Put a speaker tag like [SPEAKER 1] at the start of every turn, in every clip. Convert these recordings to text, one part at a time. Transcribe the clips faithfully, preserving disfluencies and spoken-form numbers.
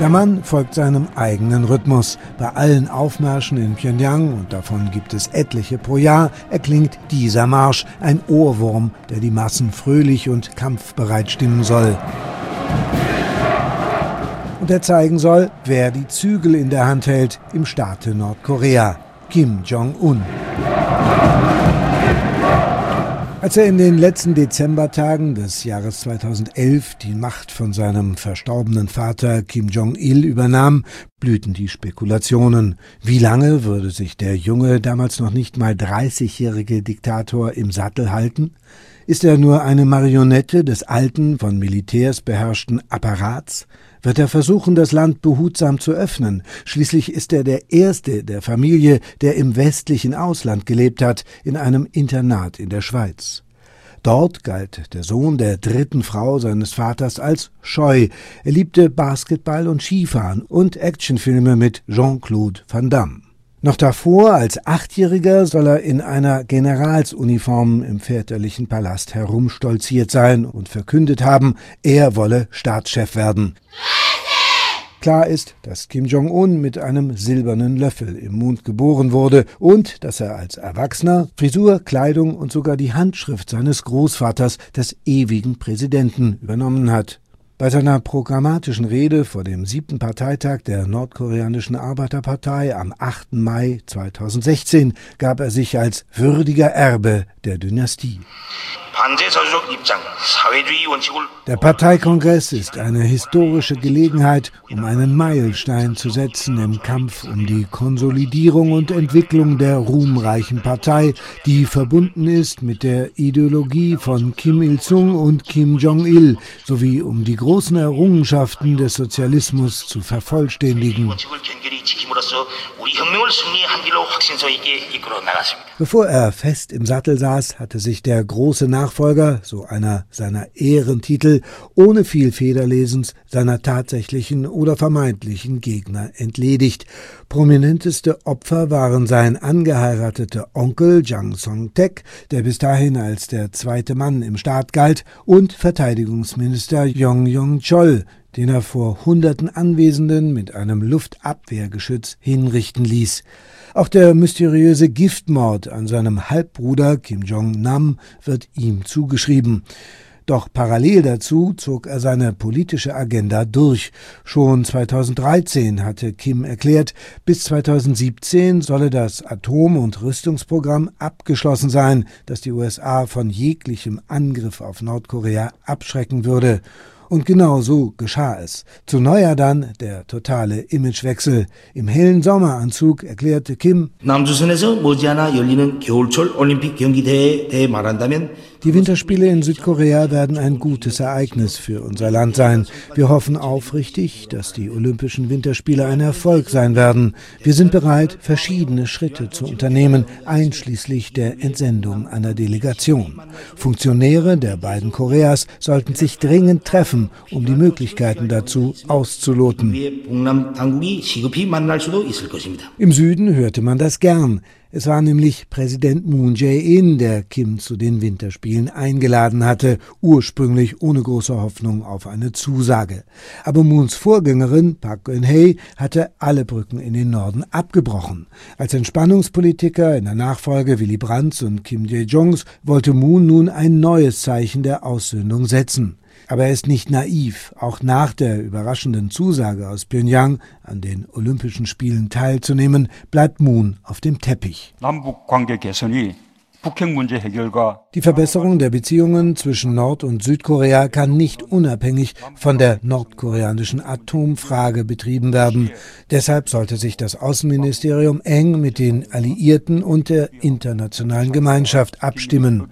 [SPEAKER 1] Der Mann folgt seinem eigenen Rhythmus. Bei allen Aufmärschen in Pjöngjang, und davon gibt es etliche pro Jahr, erklingt dieser Marsch, ein Ohrwurm, der die Massen fröhlich und kampfbereit stimmen soll. Und er zeigen soll, wer die Zügel in der Hand hält im Staate Nordkorea: Kim Jong-un. Als er in den letzten Dezembertagen des Jahres zweitausendelf die Macht von seinem verstorbenen Vater Kim Jong-il übernahm, blühten die Spekulationen. Wie lange würde sich der junge, damals noch nicht mal dreißigjährige Diktator im Sattel halten? Ist er nur eine Marionette des alten, von Militärs beherrschten Apparats? Wird er versuchen, das Land behutsam zu öffnen? Schließlich ist er der Erste der Familie, der im westlichen Ausland gelebt hat, in einem Internat in der Schweiz. Dort galt der Sohn der dritten Frau seines Vaters als scheu. Er liebte Basketball und Skifahren und Actionfilme mit Jean-Claude Van Damme. Noch davor, als Achtjähriger, soll er in einer Generalsuniform im väterlichen Palast herumstolziert sein und verkündet haben, er wolle Staatschef werden. Klar ist, dass Kim Jong-un mit einem silbernen Löffel im Mund geboren wurde und dass er als Erwachsener Frisur, Kleidung und sogar die Handschrift seines Großvaters, des ewigen Präsidenten, übernommen hat. Bei seiner programmatischen Rede vor dem siebten Parteitag der nordkoreanischen Arbeiterpartei am achten Mai zweitausendsechzehn gab er sich als würdiger Erbe der Dynastie. Der Parteikongress ist eine historische Gelegenheit, um einen Meilenstein zu setzen im Kampf um die Konsolidierung und Entwicklung der ruhmreichen Partei, die verbunden ist mit der Ideologie von Kim Il-sung und Kim Jong-il, sowie um die großen Errungenschaften des Sozialismus zu vervollständigen. Bevor er fest im Sattel saß, hatte sich der große Nachfolger, so einer seiner Ehrentitel, ohne viel Federlesens seiner tatsächlichen oder vermeintlichen Gegner entledigt. Prominenteste Opfer waren sein angeheirateter Onkel Jang Song-taek, der bis dahin als der zweite Mann im Staat galt, und Verteidigungsminister Yong Yong-chol, den er vor hunderten Anwesenden mit einem Luftabwehrgeschütz hinrichten ließ. Auch der mysteriöse Giftmord an seinem Halbbruder Kim Jong-nam wird ihm zugeschrieben. Doch parallel dazu zog er seine politische Agenda durch. Schon zweitausenddreizehn hatte Kim erklärt, bis zweitausendsiebzehn solle das Atom- und Rüstungsprogramm abgeschlossen sein, das die U S A von jeglichem Angriff auf Nordkorea abschrecken würde. Und genau so geschah es. Zu Neujahr dann der totale Imagewechsel. Im hellen Sommeranzug erklärte Kim, die Winterspiele in Südkorea werden ein gutes Ereignis für unser Land sein. Wir hoffen aufrichtig, dass die Olympischen Winterspiele ein Erfolg sein werden. Wir sind bereit, verschiedene Schritte zu unternehmen, einschließlich der Entsendung einer Delegation. Funktionäre der beiden Koreas sollten sich dringend treffen, um die Möglichkeiten dazu auszuloten. Im Süden hörte man das gern. Es war nämlich Präsident Moon Jae-in, der Kim zu den Winterspielen eingeladen hatte, ursprünglich ohne große Hoffnung auf eine Zusage. Aber Moons Vorgängerin Park Geun-hye hatte alle Brücken in den Norden abgebrochen. Als Entspannungspolitiker in der Nachfolge Willy Brandts und Kim Dae-jungs wollte Moon nun ein neues Zeichen der Aussöhnung setzen. Aber er ist nicht naiv. Auch nach der überraschenden Zusage aus Pjöngjang, an den Olympischen Spielen teilzunehmen, bleibt Moon auf dem Teppich. Die Verbesserung der Beziehungen zwischen Nord- und Südkorea kann nicht unabhängig von der nordkoreanischen Atomfrage betrieben werden. Deshalb sollte sich das Außenministerium eng mit den Alliierten und der internationalen Gemeinschaft abstimmen.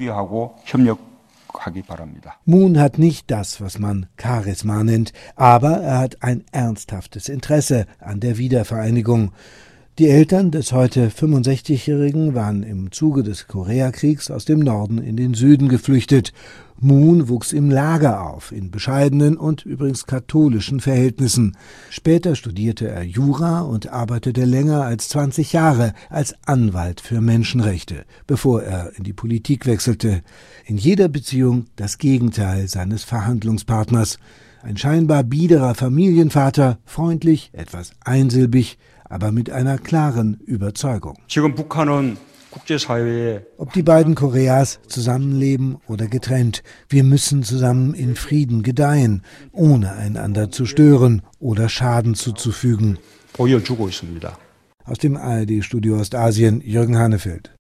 [SPEAKER 1] Moon hat nicht das, was man Charisma nennt, aber er hat ein ernsthaftes Interesse an der Wiedervereinigung. Die Eltern des heute fünfundsechzigjährigen waren im Zuge des Koreakriegs aus dem Norden in den Süden geflüchtet. Moon wuchs im Lager auf, in bescheidenen und übrigens katholischen Verhältnissen. Später studierte er Jura und arbeitete länger als zwanzig Jahre als Anwalt für Menschenrechte, bevor er in die Politik wechselte. In jeder Beziehung das Gegenteil seines Verhandlungspartners. Ein scheinbar biederer Familienvater, freundlich, etwas einsilbig, aber mit einer klaren Überzeugung. Ob die beiden Koreas zusammenleben oder getrennt, wir müssen zusammen in Frieden gedeihen, ohne einander zu stören oder Schaden zuzufügen. Aus dem A R D-Studio Ostasien, Jürgen Hanefeld.